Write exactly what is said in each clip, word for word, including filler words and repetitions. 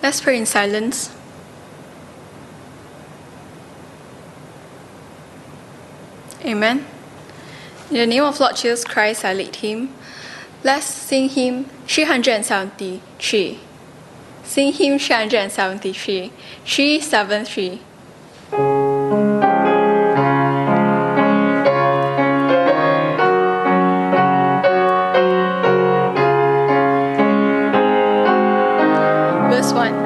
Let's pray in silence. Amen. In the name of Lord Jesus Christ, I lead him. Let's sing hymn three hundred seventy-three. Sing hymn three hundred seventy-three. three seven three. Verse one.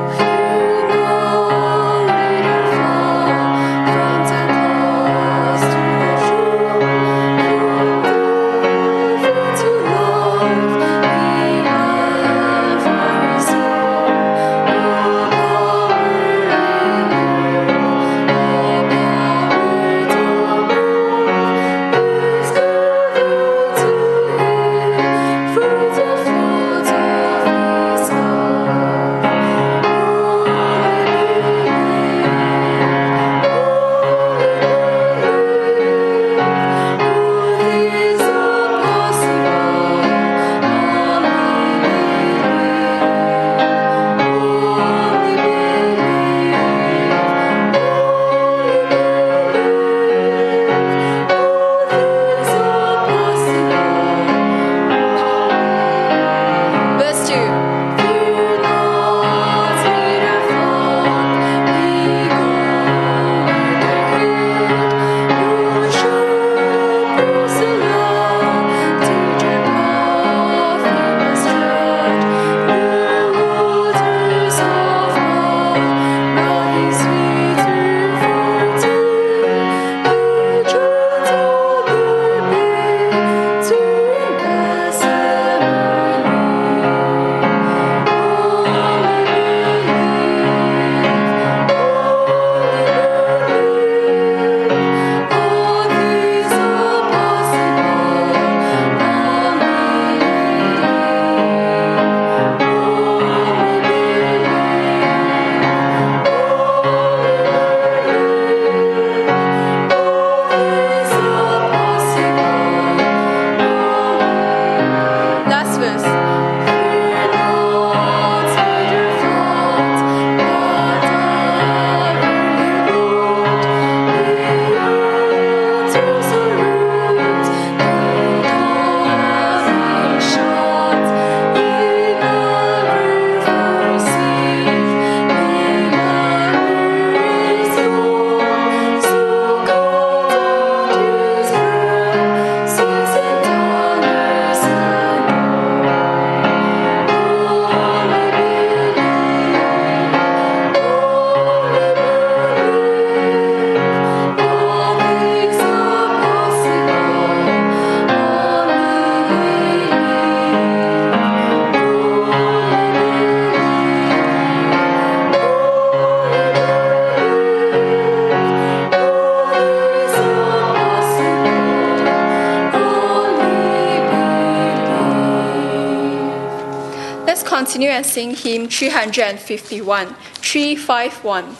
Continue and sing hymn three hundred fifty-one. three five one.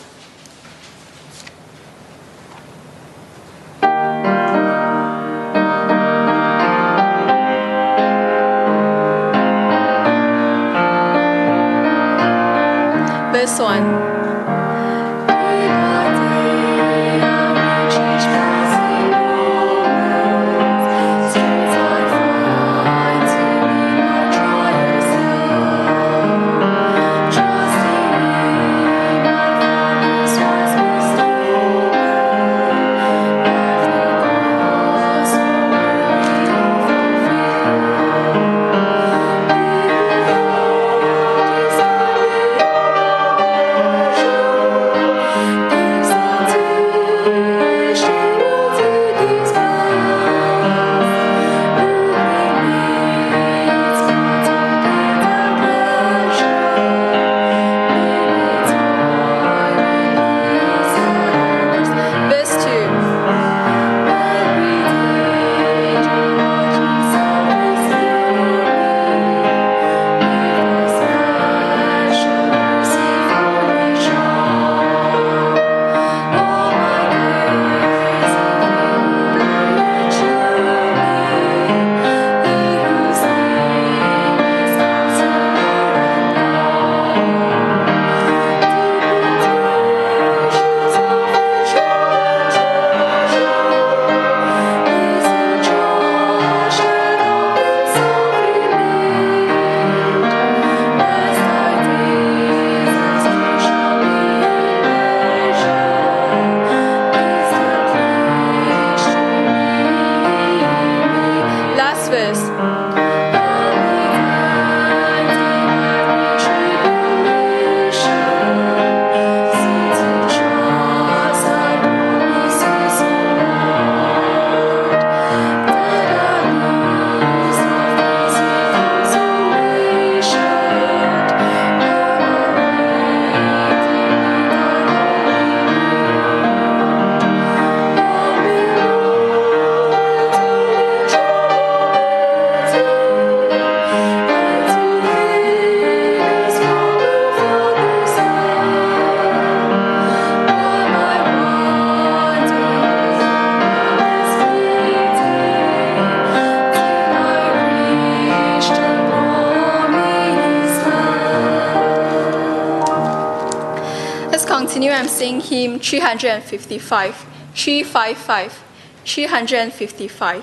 Verse one. sing hymn three hundred fifty-five, three fifty-five, three hundred fifty-five.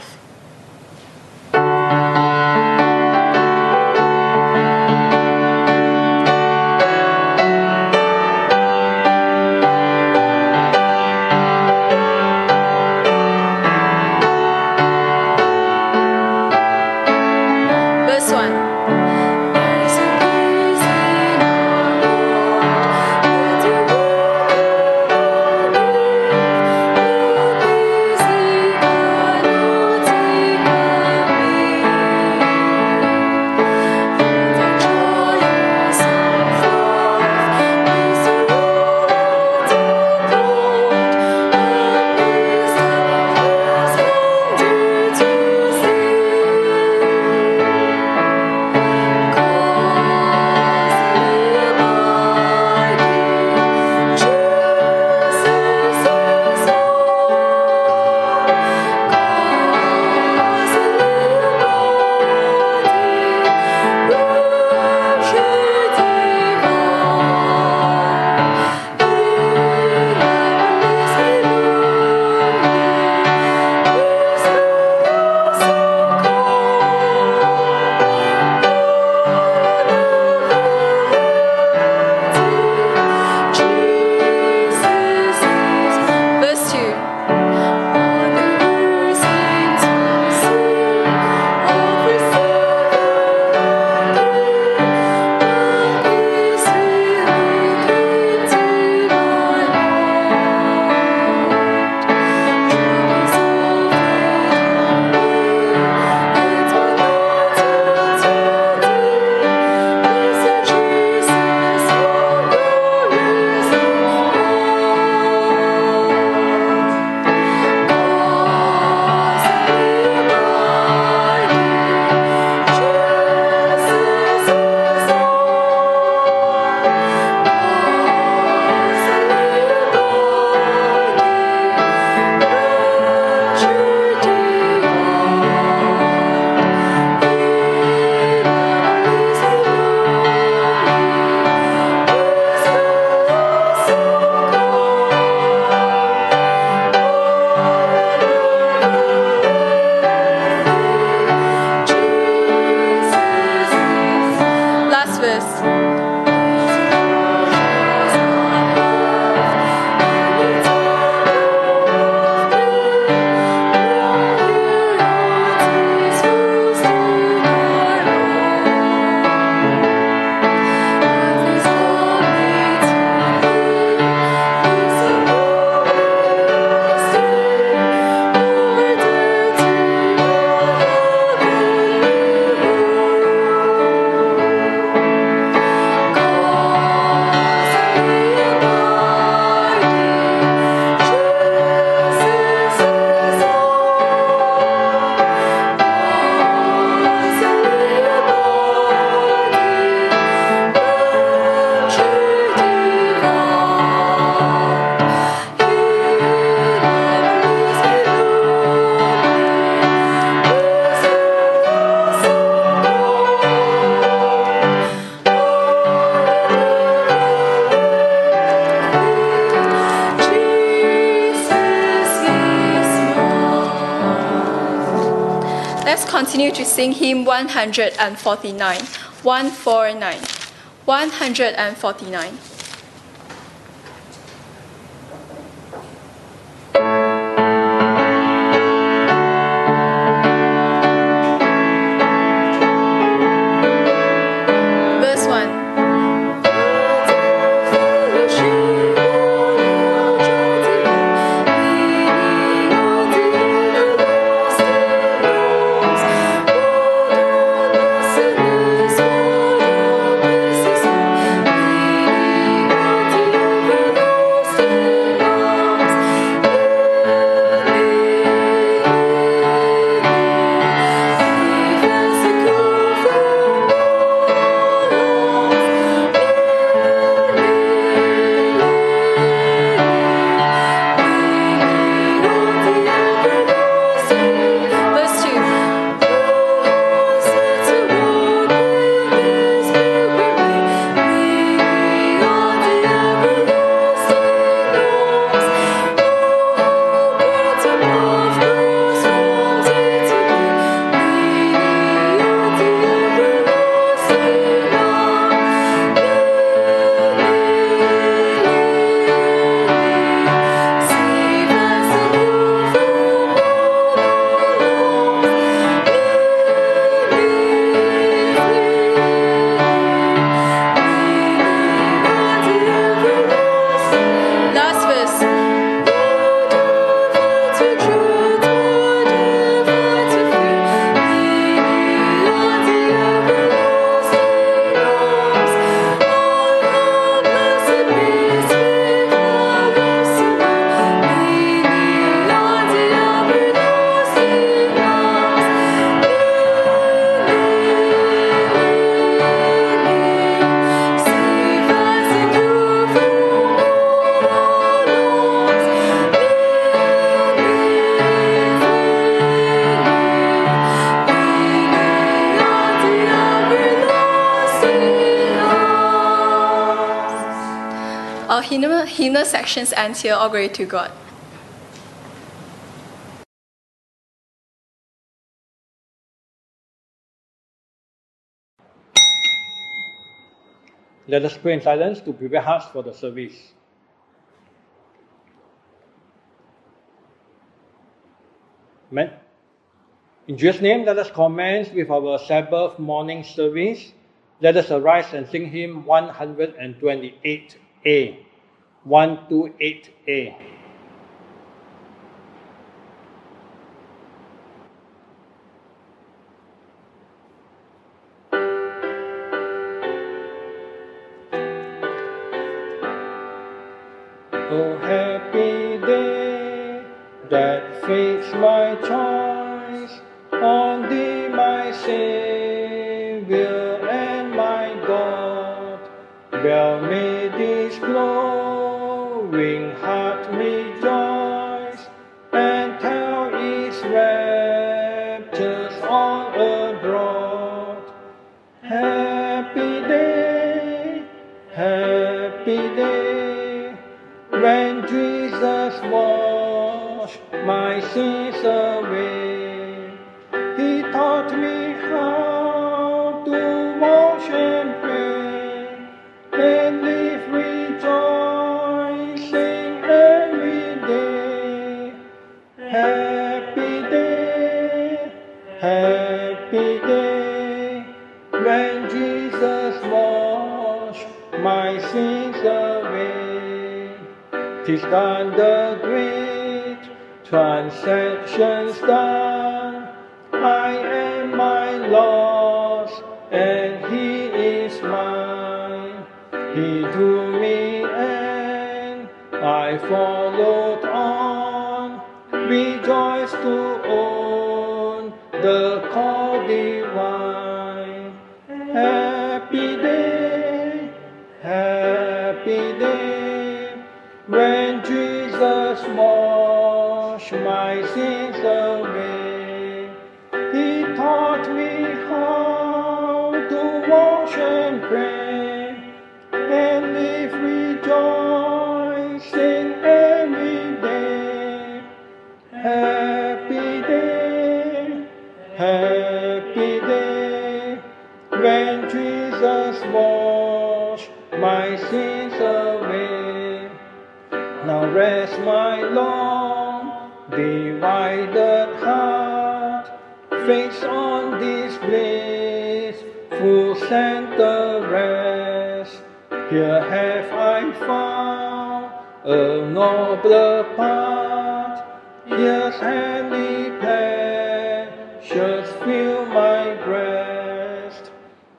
Let's continue to sing hymn one hundred forty-nine, one forty-nine, one hundred forty-nine. Thank you. hymnal sections ends here. All glory to God. Let us pray in silence to prepare hearts for the service. Amen. In Jesus' name, let us commence with our Sabbath morning service. Let us arise and sing hymn one twenty-eight A. one twenty-eight A. Oh, happy day that fixed my choice on thee, my Savior and my God. Well may this glowing heart rejoice and tell its raptures all abroad. Happy day, happy day, when Jesus washed my sins away. He taught me how to wash and pray and live rejoicing every day. Happy day, happy day, when Jesus washed my sins away. 'Tis done, the great transaction's done. I am my Lord's, and He is mine. He drew me and I followed on. Rejoice to own the call divine. Happy day, happy day, when Jesus washed my sins away. He taught me how to wash and pray and live rejoicing every day. Happy day, happy day, when Jesus washed my sins away. Now rest my long divided heart, fixed on this blissful center rest. Here have I found a nobler path. Here's handy pleasures fill my breast.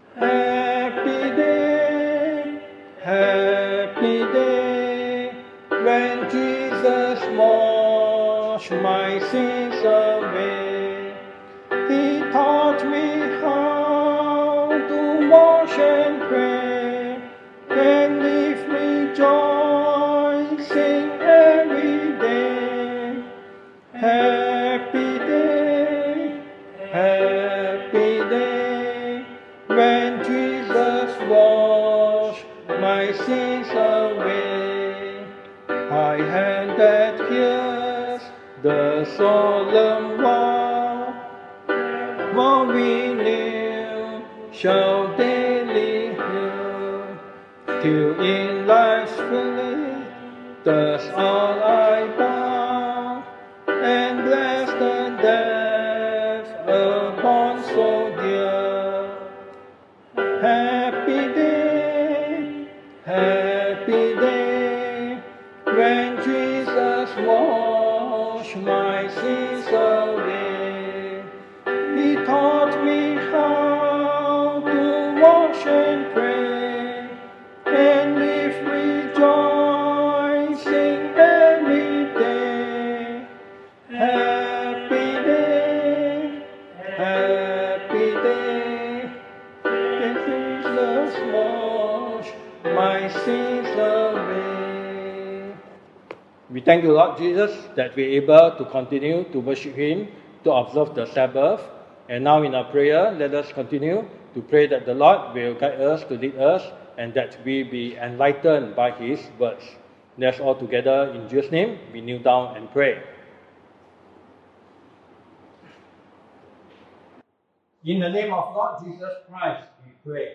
Happy day, happy day, when Jesus washed my sins away. He taught me how to wash and pray and live rejoicing every day. Happy day, happy day, when Jesus washed my sins away. I hand that hears the solemn vow, while we kneel shall daily hear, till in life's filling thus all I bow, and bless the death upon so dear. Happy day, happy day, when Jesus washed my sins away. He taught me how to wash and pray and live rejoicing every day. Happy day, happy day, when Jesus washed my sins away. We thank you, Lord Jesus, that we're able to continue to worship Him, to observe the Sabbath. And now in our prayer, let us continue to pray that the Lord will guide us, to lead us, and that we be enlightened by His words. Let's all together in Jesus' name, we kneel down and pray. In the name of Lord Jesus Christ, we pray.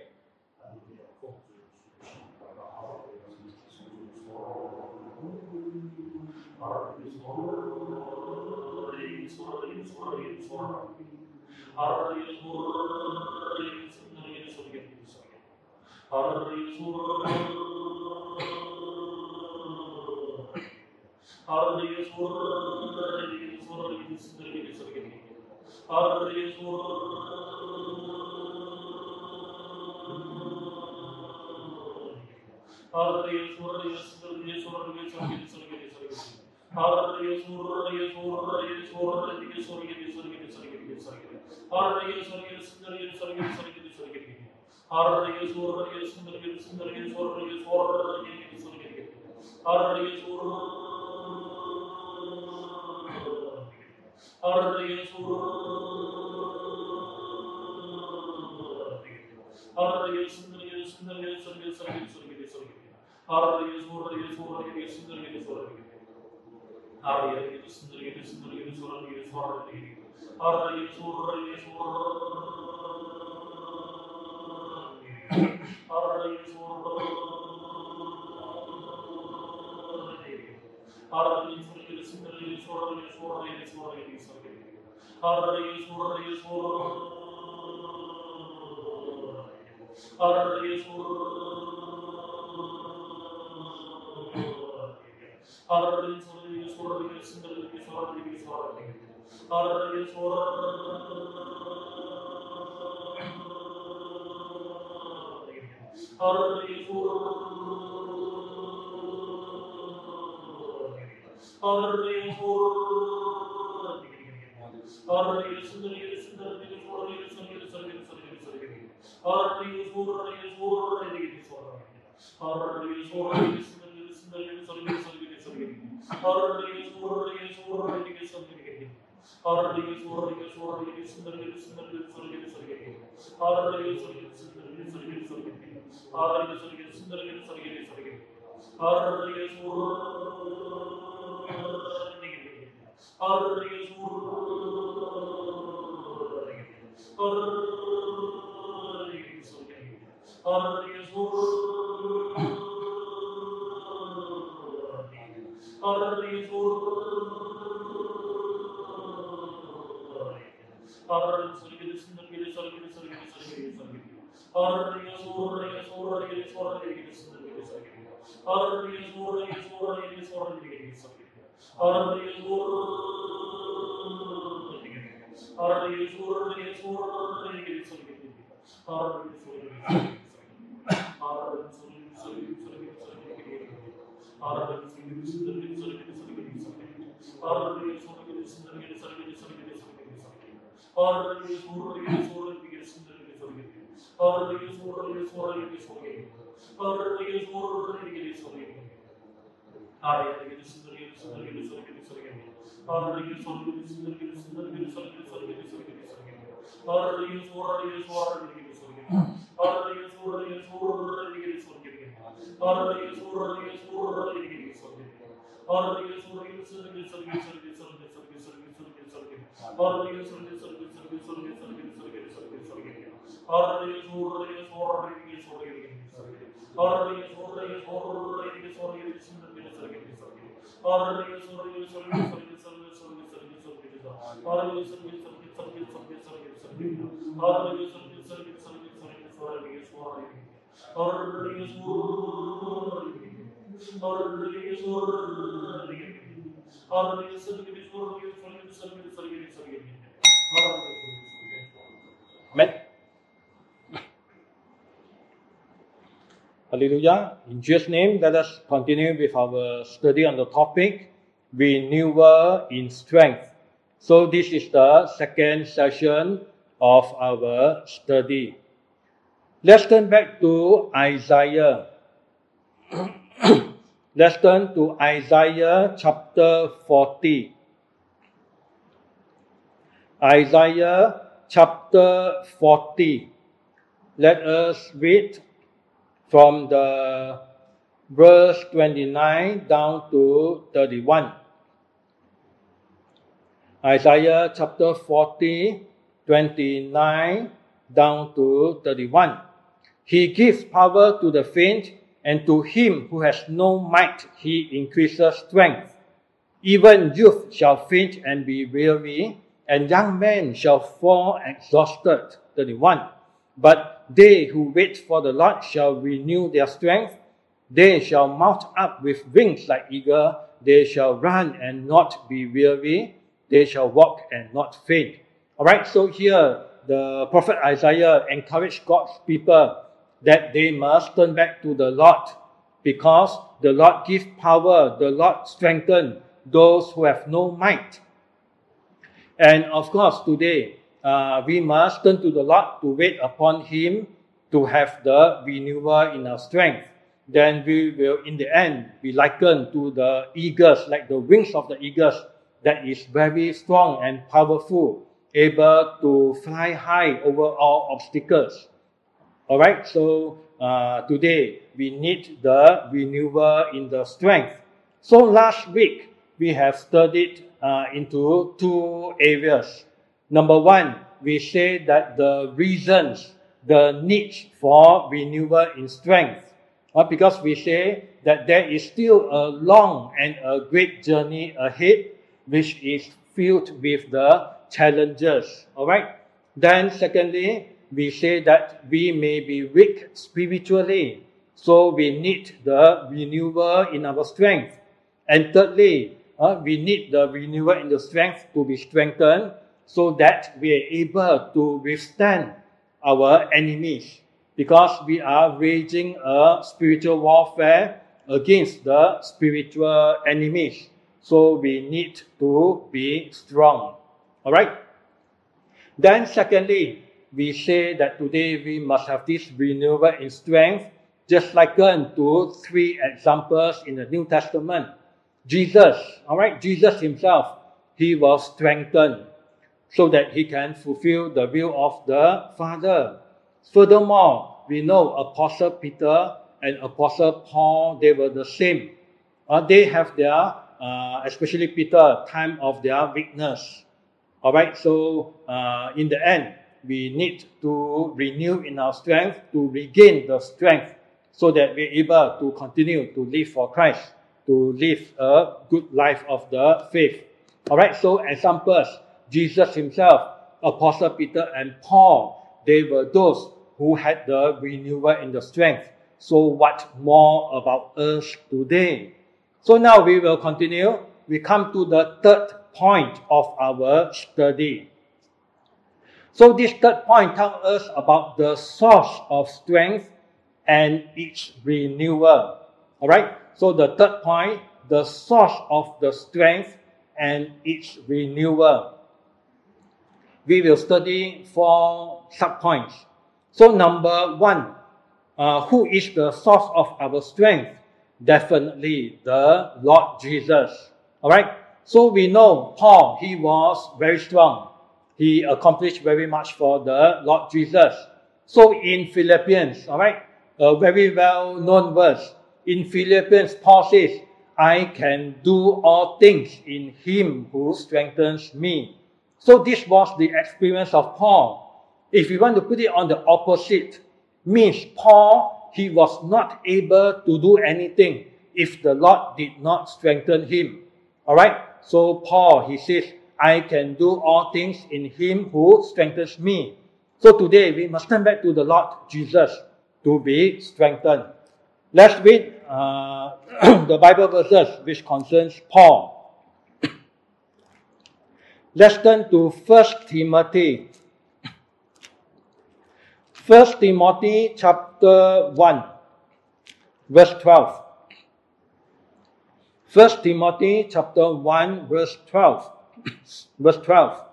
Amen. Hallelujah. In Jesus' name, let us continue with our study on the topic, renewal in strength. So this is the second session of our study. Let's turn back to Isaiah. Let's turn to Isaiah chapter forty. Isaiah chapter forty. Let us read from the verse twenty-nine down to thirty-one. Isaiah chapter forty, twenty-nine down to thirty-one. He gives power to the faint, and to him who has no might he increases strength. Even youth shall faint and be weary, and young men shall fall exhausted. thirty-one. But they who wait for the Lord shall renew their strength. They shall mount up with wings like eagle. They shall run and not be weary. They shall walk and not faint. Alright, so here the prophet Isaiah encouraged God's people that they must turn back to the Lord, because the Lord gives power, the Lord strengthens those who have no might. And of course, today, uh, we must turn to the Lord to wait upon Him to have the renewal in our strength. Then we will, in the end, be likened to the eagles, like the wings of the eagles, that is very strong and powerful, able to fly high over all obstacles. Alright, so uh, today we need the renewal in the strength. So last week we have studied uh, into two areas. Number one, we say that the reasons, the needs for renewal in strength. Uh, because we say that there is still a long and a great journey ahead, which is filled with the challenges. Alright? Then secondly, we say that we may be weak spiritually, so we need the renewal in our strength. And thirdly, uh, we need the renewal in the strength to be strengthened, so that we are able to withstand our enemies, because we are waging a spiritual warfare against the spiritual enemies. So we need to be strong. Alright? Then secondly, we say that today we must have this renewal in strength, just likened to three examples in the New Testament. Jesus, alright, Jesus himself, he was strengthened so that he can fulfill the will of the Father. Furthermore, we know Apostle Peter and Apostle Paul, they were the same. Uh, they have their, uh, especially Peter, time of their weakness. Alright, so uh, in the end, we need to renew in our strength, to regain the strength, so that we're able to continue to live for Christ, to live a good life of the faith. Alright, so examples, Jesus himself, Apostle Peter and Paul, they were those who had the renewal in the strength. So what more about us today? So now we will continue. We come to the third point of our study. So this third point tells us about the source of strength and its renewal. Alright? So the third point, the source of the strength and its renewal. We will study four subpoints. So number one, uh, who is the source of our strength? Definitely the Lord Jesus. Alright? So we know Paul, he was very strong. He accomplished very much for the Lord Jesus. So in Philippians, alright, a very well-known verse. In Philippians, Paul says, I can do all things in Him who strengthens me. So this was the experience of Paul. If we want to put it on the opposite, means Paul, he was not able to do anything if the Lord did not strengthen him. Alright? So Paul, he says, I can do all things in Him who strengthens me. So today we must turn back to the Lord Jesus to be strengthened. Let's read uh, the Bible verses which concerns Paul. Let's turn to First Timothy. First Timothy chapter one, verse twelve. First Timothy chapter one, verse twelve. Verse twelve.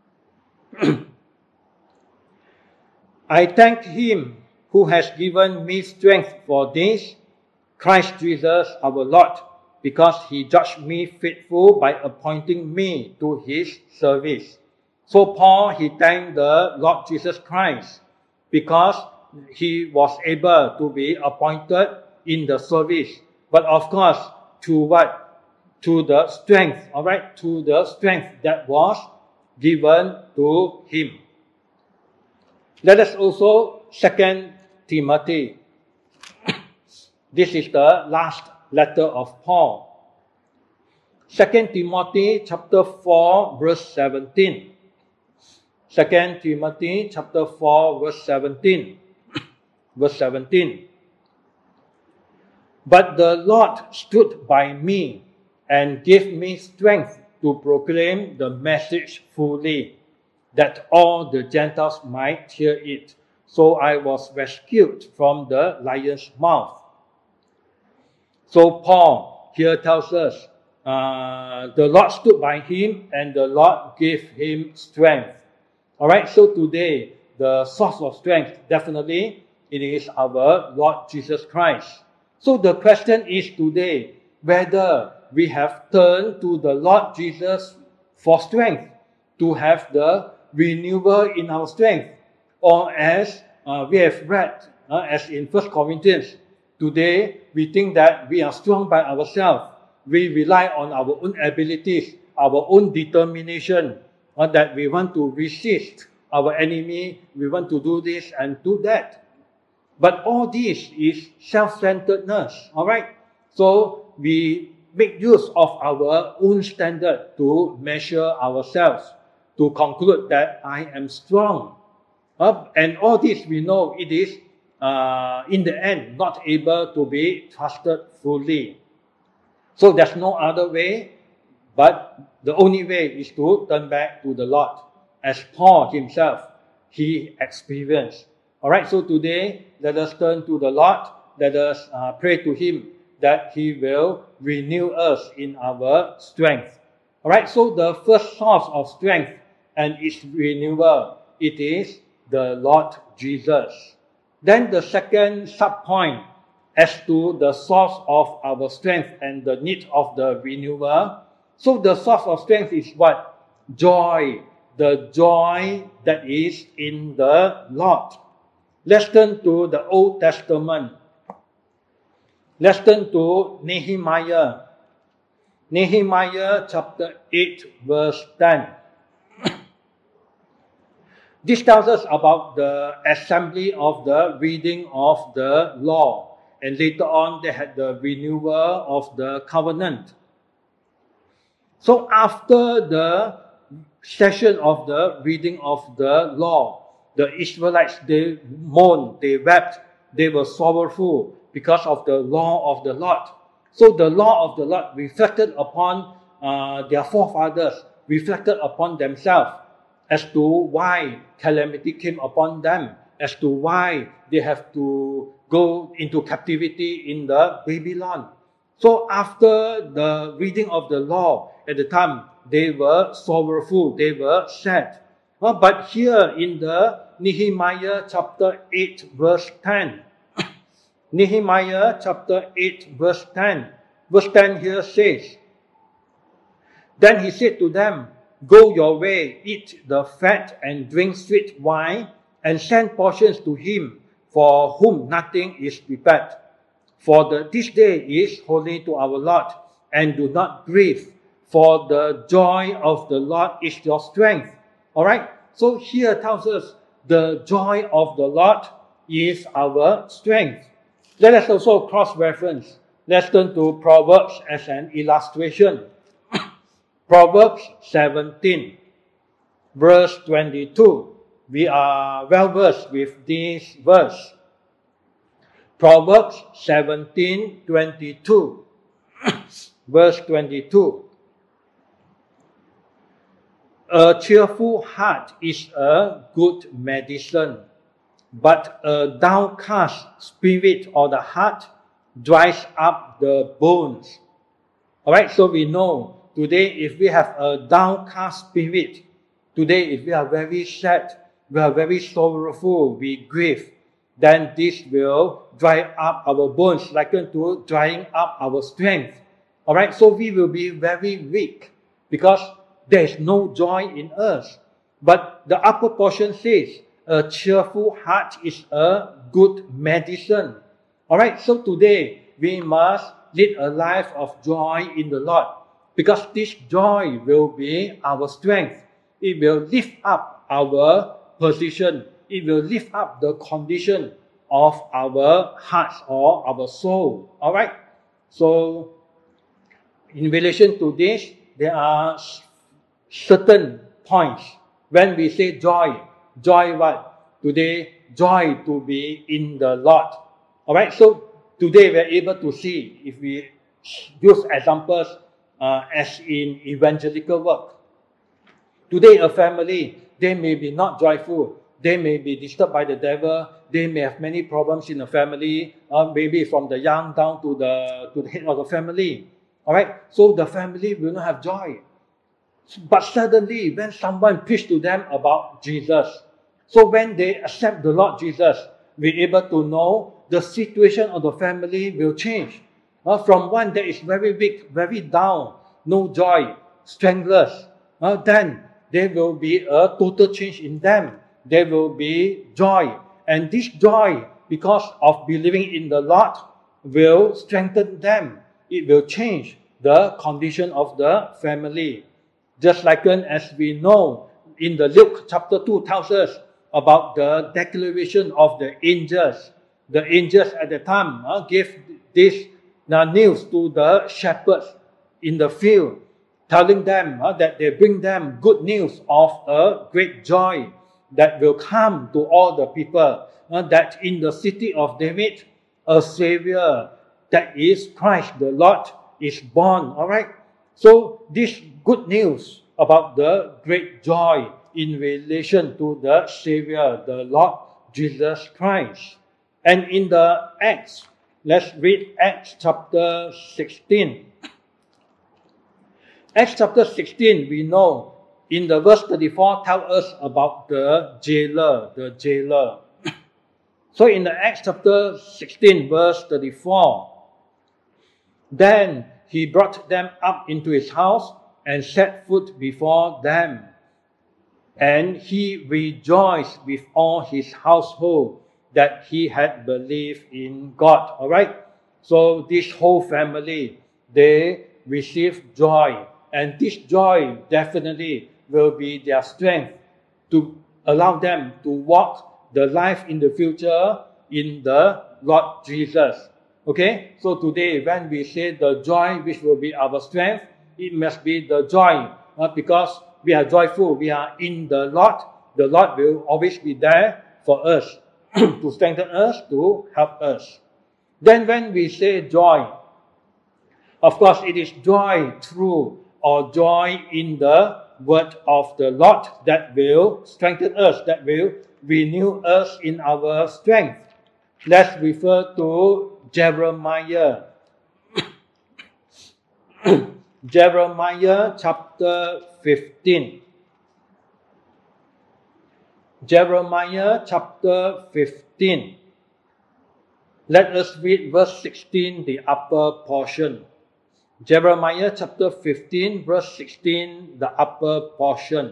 I thank Him who has given me strength for this, Christ Jesus our Lord, because He judged me faithful by appointing me to His service. So Paul, he thanked the Lord Jesus Christ because he was able to be appointed in the service, but of course, to what? To the strength, all right? To the strength that was given to him. Let us also, Second Timothy. This is the last letter of Paul. Second Timothy chapter four, verse seventeen. Second Timothy chapter four, verse seventeen. Verse seventeen. But the Lord stood by me and gave me strength to proclaim the message fully, that all the Gentiles might hear it. So I was rescued from the lion's mouth. So Paul here tells us, uh, the Lord stood by him and the Lord gave him strength. Alright, so today, the source of strength, definitely, it is our Lord Jesus Christ. So the question is today, whether we have turned to the Lord Jesus for strength, to have the renewal in our strength, or as uh, we have read, uh, as in First Corinthians, today we think that we are strong by ourselves. We rely on our own abilities, our own determination, uh, that we want to resist our enemy, we want to do this and do that. But all this is self-centeredness, alright? So we make use of our own standard to measure ourselves, to conclude that I am strong. Uh, and all this we know it is, uh, in the end, not able to be trusted fully. So there's no other way, but the only way is to turn back to the Lord, as Paul himself, he experienced. Alright, so today, let us turn to the Lord, let us uh, pray to him that he will renew us in our strength. Alright, so the first source of strength and its renewal, it is the Lord Jesus. Then the second sub-point as to the source of our strength and the need of the renewal. So the source of strength is what? Joy. The joy that is in the Lord. Let's turn to the Old Testament. Let's turn to Nehemiah. Nehemiah chapter eight, verse ten. This tells us about the assembly of the reading of the law. And later on, they had the renewal of the covenant. So after the session of the reading of the law, the Israelites, they mourned, they wept, they were sorrowful because of the law of the Lord. So the law of the Lord reflected upon uh, their forefathers, reflected upon themselves as to why calamity came upon them, as to why they have to go into captivity in the Babylon. So after the reading of the law at the time, they were sorrowful, they were sad. Well, but here in the Nehemiah chapter eight, verse ten, Nehemiah chapter eight, verse ten, verse ten here says, Then he said to them, Go your way, eat the fat and drink sweet wine, and send portions to him for whom nothing is prepared. For the, this day is holy to our Lord, and do not grieve, for the joy of the Lord is your strength. Alright, so here tells us the joy of the Lord is our strength. Let us also cross-reference. Let's turn to Proverbs as an illustration. Proverbs seventeen, verse twenty-two. We are well versed with this verse. Proverbs seventeen, twenty-two. Verse twenty-two. A cheerful heart is a good medicine, but a downcast spirit or the heart dries up the bones. Alright, so we know today if we have a downcast spirit, today if we are very sad, we are very sorrowful, we grieve, then this will dry up our bones, likened to drying up our strength. Alright, so we will be very weak because there is no joy in us. But the upper portion says, a cheerful heart is a good medicine. Alright, so today we must lead a life of joy in the Lord, because this joy will be our strength. It will lift up our position. It will lift up the condition of our hearts or our soul. Alright, so in relation to this, there are certain points when we say joy. Joy what? Today, joy to be in the Lord. Alright, so today we are able to see, if we use examples uh, as in evangelical work. Today a family, they may be not joyful. They may be disturbed by the devil. They may have many problems in the family, uh, maybe from the young down to the, to the head of the family. Alright, so the family will not have joy. But suddenly, when someone preached to them about Jesus, so when they accept the Lord Jesus, we're able to know the situation of the family will change. Uh, from one that is very weak, very down, no joy, strengthless, uh, then there will be a total change in them. There will be joy. And this joy, because of believing in the Lord, will strengthen them. It will change the condition of the family. Just like as we know in the Luke chapter two tells us about the declaration of the angels. The angels at the time uh, gave this uh, news to the shepherds in the field, telling them uh, that they bring them good news of a great joy that will come to all the people, uh, that in the city of David, a Savior, that is Christ the Lord, is born. Alright? So this good news about the great joy in relation to the Savior, the Lord Jesus Christ. And in the Acts, let's read Acts chapter sixteen. Acts chapter sixteen, we know in the verse thirty-four tells us about the jailer, the jailer. So in the Acts chapter sixteen, verse thirty-four, then he brought them up into his house and set food before them. And he rejoiced with all his household that he had believed in God. Alright? So this whole family, they received joy. And this joy definitely will be their strength to allow them to walk the life in the future in the Lord Jesus. Okay? So today when we say the joy which will be our strength, it must be the joy uh, because we are joyful, we are in the Lord. The Lord will always be there for us, to strengthen us, to help us. Then when we say joy, of course it is joy through or joy in the word of the Lord that will strengthen us, that will renew us in our strength. Let's refer to Jeremiah. Jeremiah chapter fifteen. Jeremiah chapter fifteen. Let us read verse sixteen, the upper portion. Jeremiah chapter fifteen, verse sixteen, the upper portion.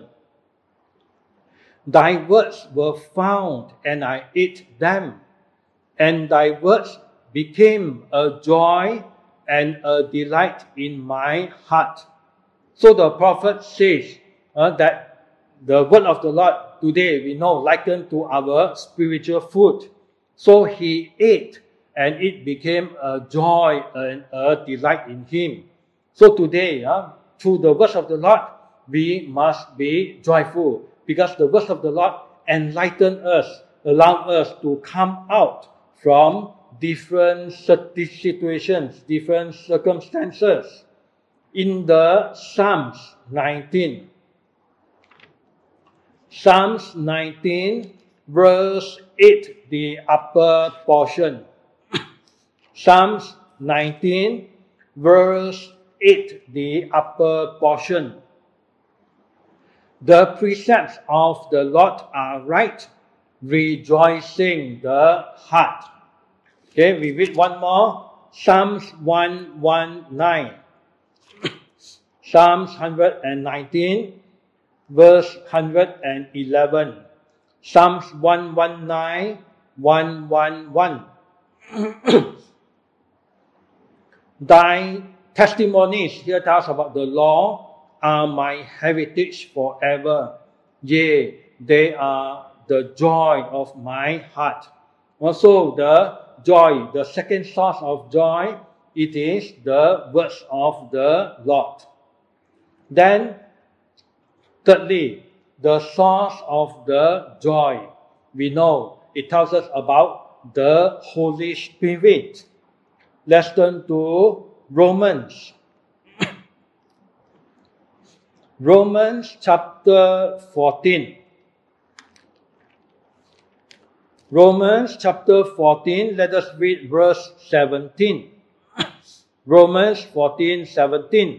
Thy words were found, and I ate them, and thy words became a joy and a delight in my heart. So the prophet says uh, that the word of the Lord today we know likened to our spiritual food. So he ate and it became a joy and a delight in him. So today, uh, through the words of the Lord, we must be joyful because the words of the Lord enlighten us, allow us to come out from different situations, different circumstances. In the Psalms nineteen, Psalms nineteen, verse eight, the upper portion. Psalms nineteen, verse eight, the upper portion. The precepts of the Lord are right, rejoicing the heart. Okay, we read one more. Psalms one nineteen. Psalms one nineteen, verse one eleven. Psalms one nineteen, one eleven. Thy testimonies, here tells about the law, are my heritage forever. Yea, they are the joy of my heart. Also, the joy, the second source of joy, it is the words of the Lord. Then, thirdly, the source of the joy. We know it tells us about the Holy Spirit. Let's turn to Romans. Romans chapter fourteen. Romans chapter fourteen, let us read verse seventeen. Romans fourteen, seventeen.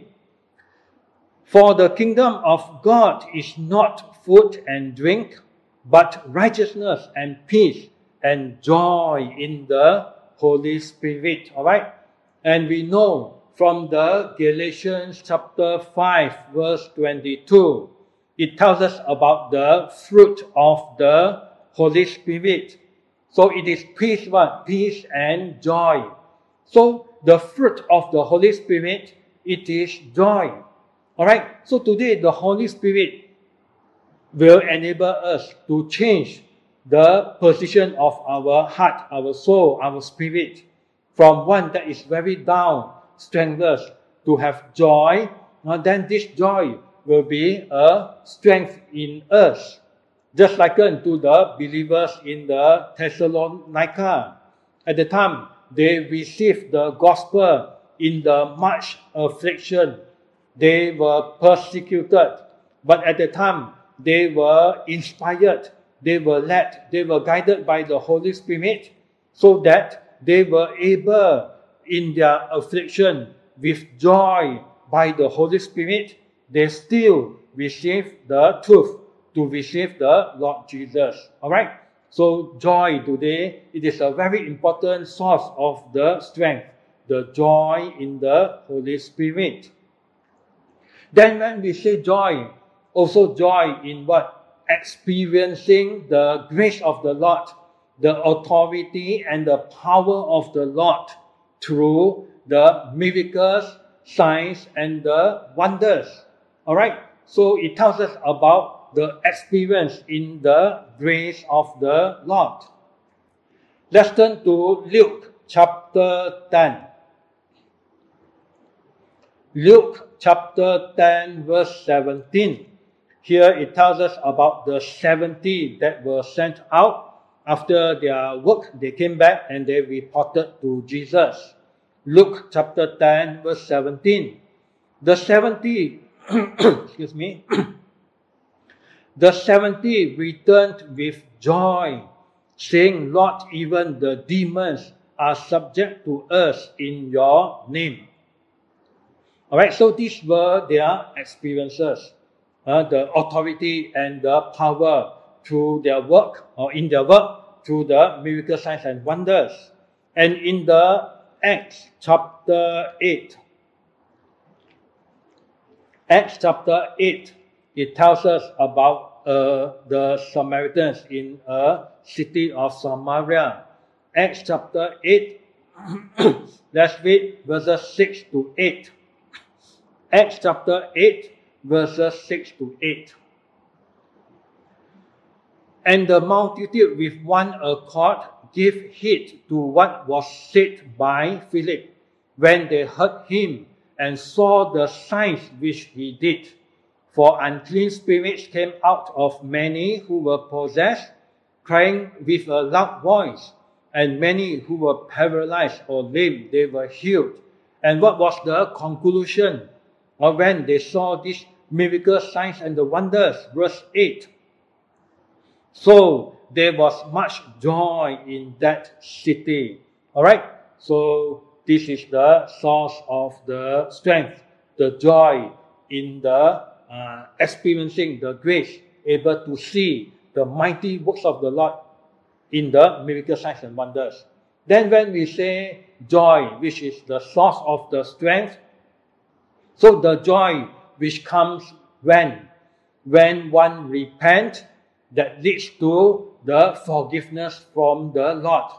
For the kingdom of God is not food and drink, but righteousness and peace and joy in the Holy Spirit. Alright? And we know from the Galatians chapter five verse twenty-two, it tells us about the fruit of the Holy Spirit. So it is peace, what? Peace and joy. So the fruit of the Holy Spirit, it is joy. Alright? So today the Holy Spirit will enable us to change the position of our heart, our soul, our spirit, from one that is very down, strengthless, to have joy. Now then this joy will be a strength in us. Just like unto the believers in the Thessalonica. At the time, they received the gospel in the much affliction. They were persecuted. But at the time, they were inspired. They were led. They were guided by the Holy Spirit, so that they were able in their affliction with joy by the Holy Spirit. They still receive the truth, to receive the Lord Jesus. Alright? So joy today, it is a very important source of the strength, the joy in the Holy Spirit. Then when we say joy, also joy in what? Experiencing the grace of the Lord, the authority and the power of the Lord through the miracles, signs and the wonders. Alright? So it tells us about the experience in the grace of the Lord. Let's turn to Luke chapter ten. Luke chapter ten verse seventeen. Here it tells us about the seventy that were sent out. After their work, they came back and they reported to Jesus. Luke chapter ten verse seventeen. The seventy, excuse me, the seventy returned with joy, saying, Lord, even the demons are subject to us in your name. Alright, so these were their experiences. Uh, the authority and the power through their work, or in their work, through the miracle signs and wonders. And in the Acts chapter eight, Acts chapter eight, it tells us about uh, the Samaritans in a city of Samaria. Acts chapter eight, let's read verses six to eight. Acts chapter eight, verses six to eight. And the multitude with one accord gave heed to what was said by Philip, when they heard him and saw the signs which he did. For unclean spirits came out of many who were possessed, crying with a loud voice, and many who were paralyzed or lame, they were healed. And what was the conclusion of when they saw these miracle signs and the wonders? Verse eight. So there was much joy in that city. Alright? So this is the source of the strength, the joy in the uh, experiencing the grace, able to see the mighty works of the Lord in the miracle signs and wonders. Then when we say joy, which is the source of the strength, so the joy which comes when? When one repents, that leads to the forgiveness from the Lord.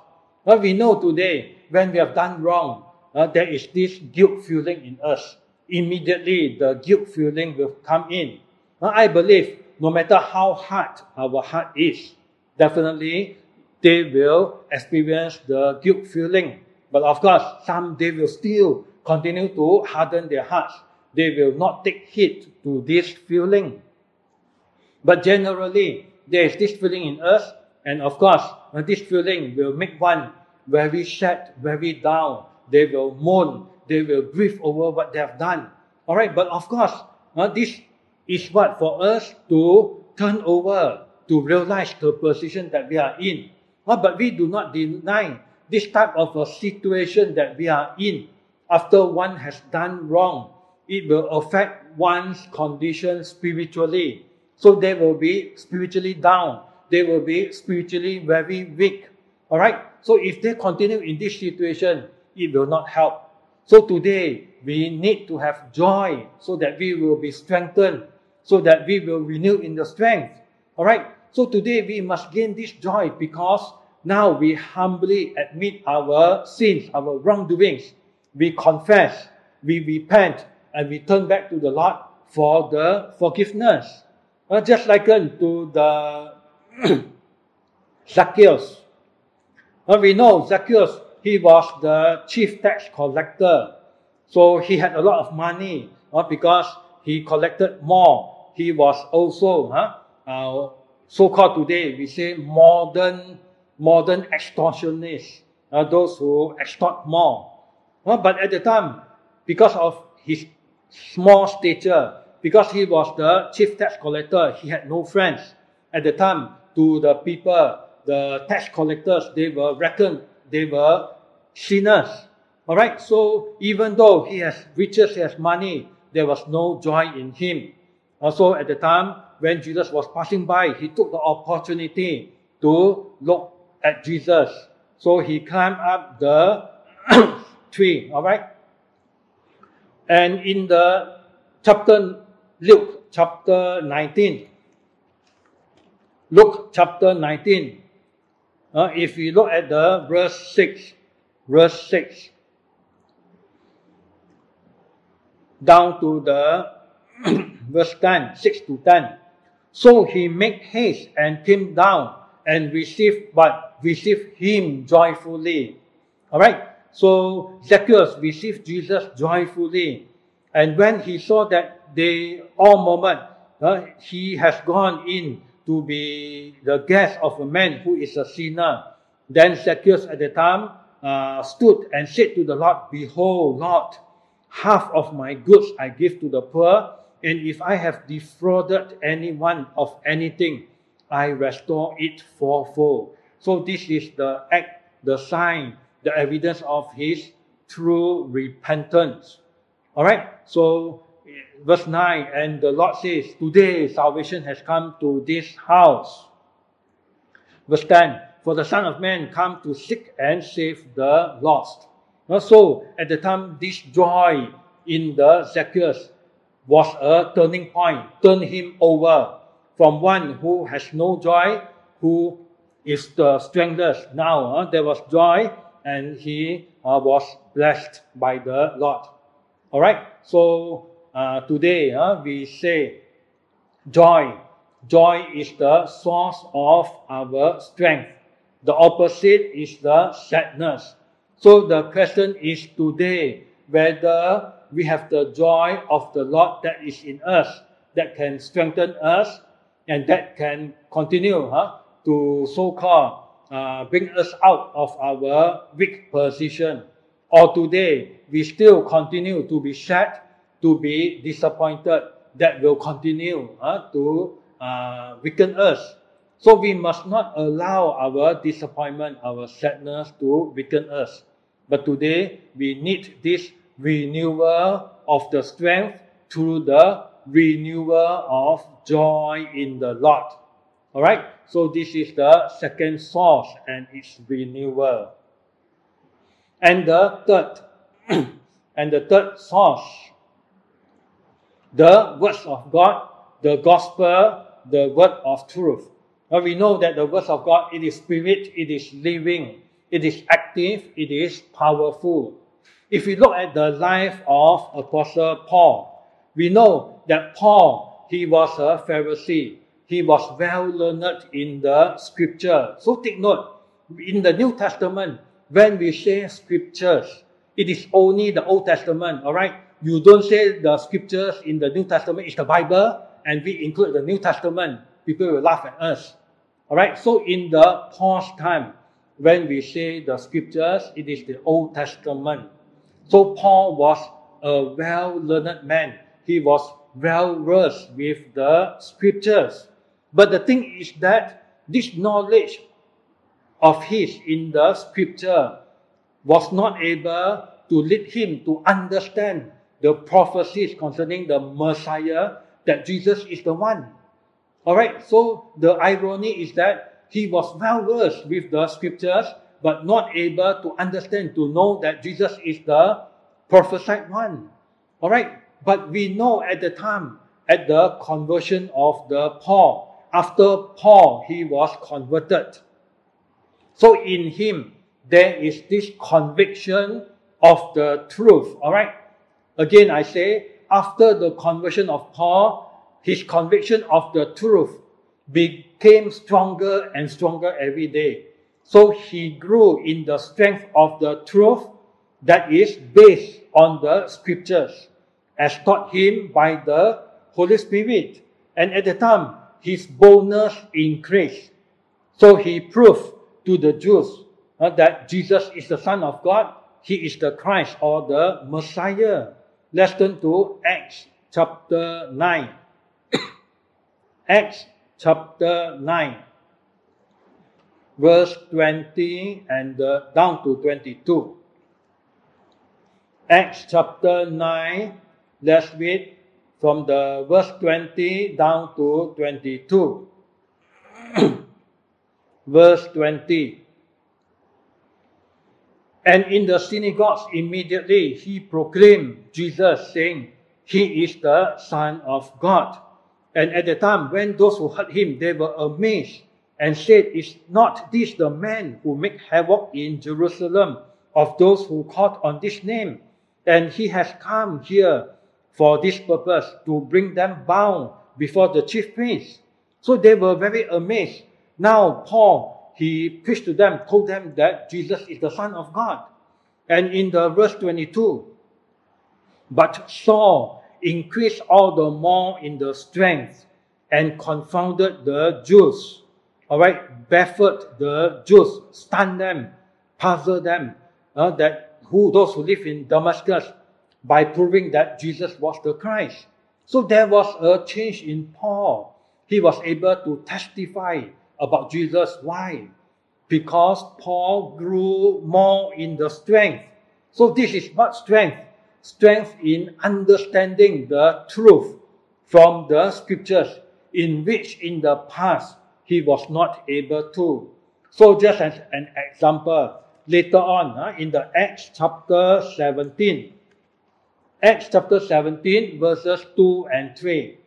Uh, we know today, when we have done wrong, uh, there is this guilt feeling in us. Immediately, the guilt feeling will come in. Uh, I believe, no matter how hard our heart is, definitely they will experience the guilt feeling. But of course, some they will still continue to harden their hearts. They will not take heed to this feeling. But generally, there is this feeling in us, and of course, uh, this feeling will make one very sad, very down. They will moan, they will grieve over what they have done. Alright, but of course, uh, this is what for us to turn over, to realize the position that we are in. Uh, but we do not deny this type of a situation that we are in. After one has done wrong, it will affect one's condition spiritually. So they will be spiritually down. They will be spiritually very weak. Alright? So if they continue in this situation, it will not help. So today, we need to have joy so that we will be strengthened, so that we will renew in the strength. Alright? So today, we must gain this joy because now we humbly admit our sins, our wrongdoings. We confess, we repent, and we turn back to the Lord for the forgiveness. Uh, just like uh, to the Zacchaeus. Uh, we know Zacchaeus, he was the chief tax collector. So he had a lot of money uh, because he collected more. He was also, uh, uh, so-called today, we say modern, modern extortionists, uh, those who extort more. Uh, but at the time, because of his small stature, because he was the chief tax collector, he had no friends. At the time, to the people, the tax collectors, they were reckoned, they were sinners. Alright, so even though he has riches, he has money, there was no joy in him. Also at the time, when Jesus was passing by, he took the opportunity to look at Jesus. So he climbed up the tree, alright? And in the chapter Luke chapter nineteen. Luke chapter nineteen. Uh, if we look at the verse six, verse six, down to the verse ten, six to ten. So he made haste and came down and received what? Received him joyfully. Alright? So Zacchaeus received Jesus joyfully. And when he saw that they all moment, uh, he has gone in to be the guest of a man who is a sinner. Then Zacchaeus at the time uh, stood and said to the Lord, Behold, Lord, half of my goods I give to the poor, and if I have defrauded anyone of anything, I restore it fourfold. So this is the act, the sign, the evidence of his true repentance. Alright, so verse nine, and the Lord says, Today salvation has come to this house. Verse ten, for the Son of Man come to seek and save the lost. So at the time, this joy in the Zacchaeus was a turning point, turned him over from one who has no joy, who is the strengthless. Now uh, there was joy, and he uh, was blessed by the Lord. Alright, so uh, today uh, we say joy. Joy is the source of our strength. The opposite is the sadness. So the question is today whether we have the joy of the Lord that is in us, that can strengthen us, and that can continue huh, to so-called uh, bring us out of our weak position. Or today, we still continue to be sad, to be disappointed, that will continue uh, to uh, weaken us. So we must not allow our disappointment, our sadness to weaken us. But today, we need this renewal of the strength through the renewal of joy in the Lord. Alright? So this is the second source and its renewal. And the third, and the third source, the words of God, the gospel, the word of truth. Now we know that the words of God, it is spirit, it is living, it is active. active, it is powerful. If we look at the life of Apostle Paul, we know that Paul, he was a Pharisee. He was well learned in the scripture. So take note, in the New Testament, when we say scriptures, it is only the Old Testament, alright? You don't say the scriptures in the New Testament is the Bible, and we include the New Testament. People will laugh at us. Alright, so in the Paul's time, when we say the scriptures, it is the Old Testament. So Paul was a well-learned man. He was well-versed with the scriptures. But the thing is that this knowledge of his in the scripture was not able to lead him to understand the prophecies concerning the Messiah, that Jesus is the one. Alright, so the irony is that he was well versed with the scriptures, but not able to understand, to know that Jesus is the prophesied one. Alright, but we know at the time, at the conversion of the Paul, after Paul, he was converted. So in him, there is this conviction of the truth. Alright, again I say, after the conversion of Paul, his conviction of the truth became stronger and stronger every day. So he grew in the strength of the truth that is based on the scriptures, as taught him by the Holy Spirit. And at the time, his boldness increased. So he proved to the Jews uh, that Jesus is the Son of God. He is the Christ or the Messiah. Let's turn to Acts chapter nine. Acts chapter nine, verse twenty and uh, down to twenty-two. Acts chapter nine, let's read from the verse twenty down to twenty-two. Verse twenty. And in the synagogues immediately he proclaimed Jesus, saying, He is the Son of God. And at the time, when those who heard him, they were amazed and said, Is not this the man who made havoc in Jerusalem of those who called on this name? And he has come here for this purpose, to bring them bound before the chief priests. So they were very amazed. Now Paul, he preached to them, told them that Jesus is the Son of God. And in the verse twenty-two, but Saul increased all the more in the strength and confounded the Jews. Alright, baffled the Jews, stunned them, puzzled them, uh, that who those who live in Damascus, by proving that Jesus was the Christ. So there was a change in Paul. He was able to testify about Jesus. Why? Because Paul grew more in the strength. So this is what strength? Strength in understanding the truth from the scriptures, in which in the past he was not able to. So just as an example, later on uh, in the Acts chapter seventeen, Acts chapter seventeen verses two and three.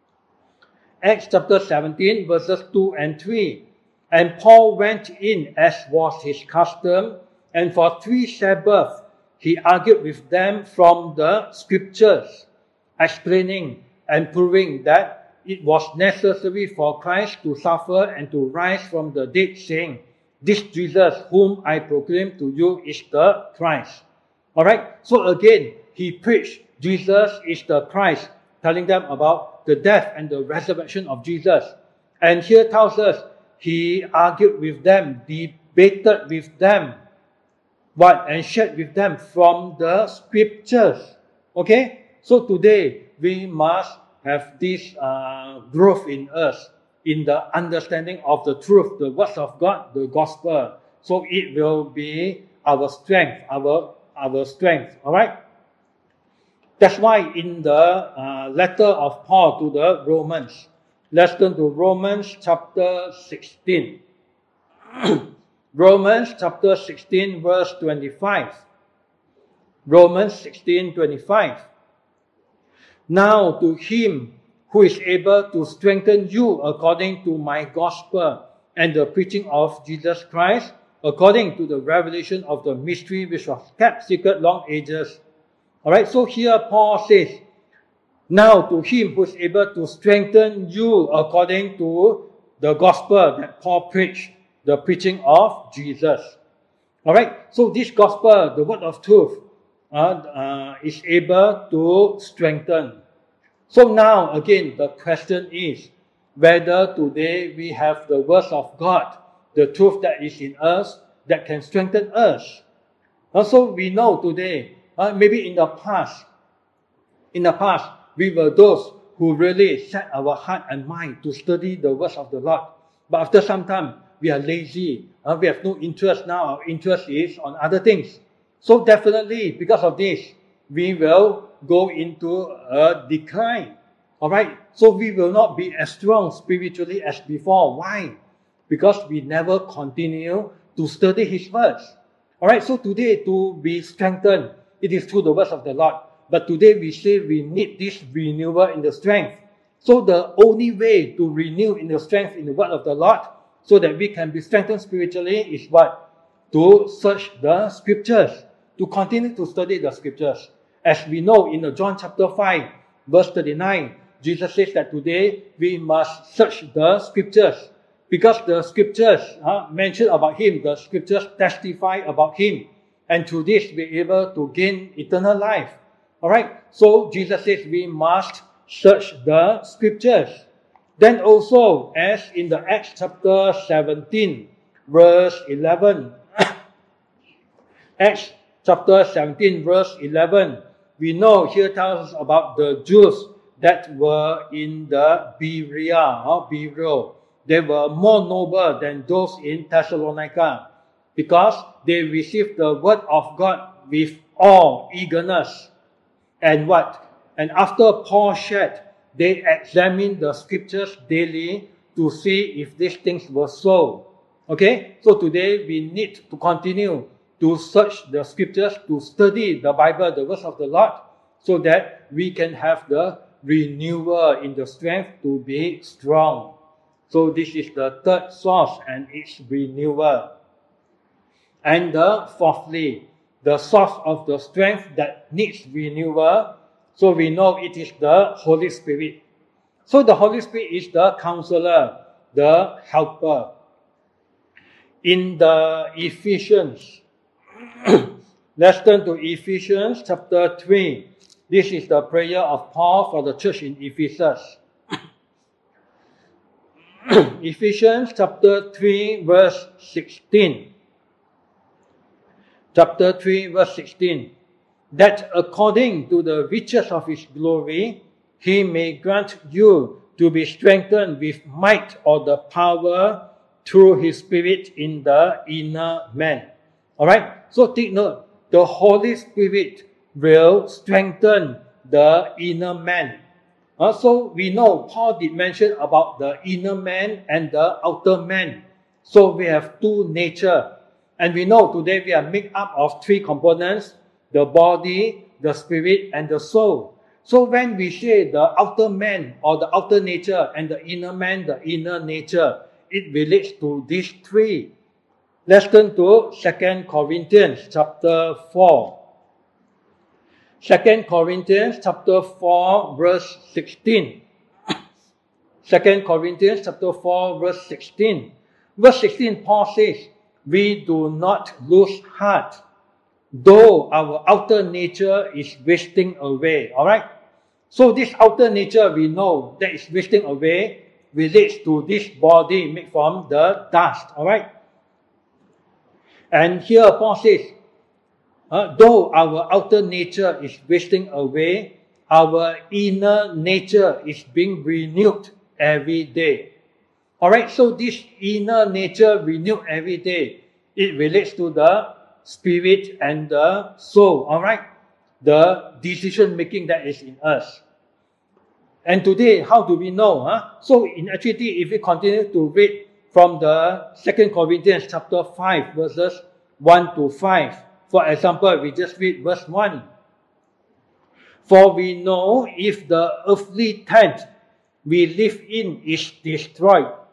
Acts chapter seventeen verses two and three. And Paul went in as was his custom, and for three Sabbaths he argued with them from the scriptures, explaining and proving that it was necessary for Christ to suffer and to rise from the dead, saying, This Jesus whom I proclaim to you is the Christ. Alright, so again, he preached Jesus is the Christ, telling them about the death and the resurrection of Jesus. And here tells us, he argued with them, debated with them, what? And shared with them from the scriptures. Okay? So today, we must have this uh, growth in us, in the understanding of the truth, the words of God, the gospel. So it will be our strength, our, our strength. Alright? That's why in the uh, letter of Paul to the Romans, let's turn to Romans chapter sixteen. Romans chapter sixteen verse twenty-five. Romans sixteen twenty-five. Now to him who is able to strengthen you according to my gospel and the preaching of Jesus Christ, according to the revelation of the mystery which was kept secret long ages. Alright, so here Paul says, now to him who is able to strengthen you according to the gospel that Paul preached, the preaching of Jesus. Alright, so this gospel, the word of truth, uh, uh, is able to strengthen. So now again, the question is whether today we have the words of God, the truth that is in us, that can strengthen us. Also, we know today, uh, maybe in the past, in the past, we were those who really set our heart and mind to study the words of the Lord. But after some time, we are lazy. Uh, we have no interest now. Our interest is on other things. So definitely, because of this, we will go into a decline. Alright? So we will not be as strong spiritually as before. Why? Because we never continue to study His words. Alright? So today, to be strengthened, it is through the words of the Lord. But today we say we need this renewal in the strength. So the only way to renew in the strength in the word of the Lord, so that we can be strengthened spiritually, is what? To search the scriptures, to continue to study the scriptures. As we know in the John chapter five, verse thirty-nine, Jesus says that today we must search the scriptures, because the scriptures uh, mention about Him, the scriptures testify about Him, and through this we are able to gain eternal life. Alright, so Jesus says we must search the scriptures. Then also, as in the Acts chapter seventeen, verse eleven, Acts chapter seventeen, verse eleven, we know here tells us about the Jews that were in the Berea, or Berea. They were more noble than those in Thessalonica, because they received the word of God with all eagerness. And what? And after Paul shared, they examined the scriptures daily to see if these things were so. Okay? So today we need to continue to search the scriptures, to study the Bible, the words of the Lord, so that we can have the renewal in the strength to be strong. So this is the third source, and its renewal. And the fourthly, the source of the strength that needs renewal, so we know it is the Holy Spirit. So the Holy Spirit is the counselor, the helper. In the Ephesians, let's turn to Ephesians chapter three. This is the prayer of Paul for the church in Ephesus. Ephesians chapter three, verse sixteen. Chapter three, verse sixteen. That according to the riches of His glory, He may grant you to be strengthened with might or the power through His Spirit in the inner man. Alright? So take note, the Holy Spirit will strengthen the inner man. Uh, so we know Paul did mention about the inner man and the outer man. So we have two nature. And we know today we are made up of three components: the body, the spirit, and the soul. So when we say the outer man or the outer nature and the inner man, the inner nature, it relates to these three. Let's turn to Second Corinthians chapter four. Second Corinthians chapter four, verse sixteen. Second Corinthians chapter four, verse sixteen. Verse sixteen, Paul says, we do not lose heart, though our outer nature is wasting away. Alright? So this outer nature we know that is wasting away relates to this body made from the dust. Alright? And here Paul says, uh, though our outer nature is wasting away, our inner nature is being renewed every day. Alright, so this inner nature renewed every day, it relates to the spirit and the soul. Alright, the decision making that is in us. And today, how do we know? Huh? So in actually, if we continue to read from the Second Corinthians chapter five, verses one to five. For example, we just read verse one. For we know if the earthly tent we live in is destroyed,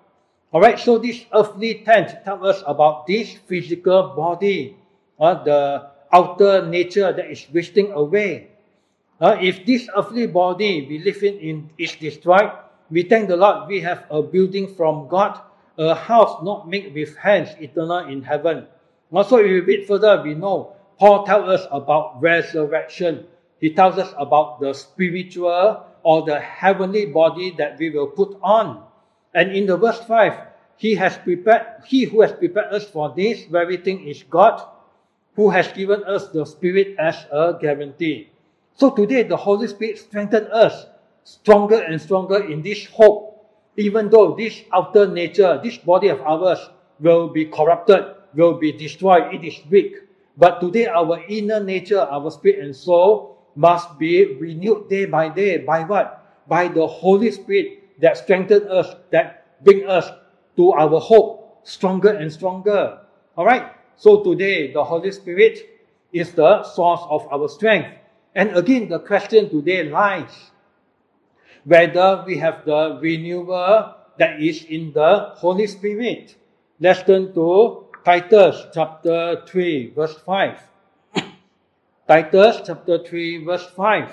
Alright, so this earthly tent tells us about this physical body, uh, the outer nature that is wasting away. Uh, if this earthly body we live in, in is destroyed, we thank the Lord we have a building from God, a house not made with hands, eternal in heaven. Also, if we read further, we know Paul tells us about resurrection. He tells us about the spiritual or the heavenly body that we will put on. And in the verse five, he has prepared, he who has prepared us for this very thing is God, who has given us the Spirit as a guarantee. So today, the Holy Spirit strengthens us stronger and stronger in this hope, even though this outer nature, this body of ours will be corrupted, will be destroyed, it is weak. But today, our inner nature, our spirit and soul must be renewed day by day. By what? By the Holy Spirit that strengthens us, that brings us to our hope stronger and stronger. Alright? So today, the Holy Spirit is the source of our strength. And again, the question today lies whether we have the renewal that is in the Holy Spirit. Let's turn to Titus chapter three, verse five. Titus chapter three, verse five.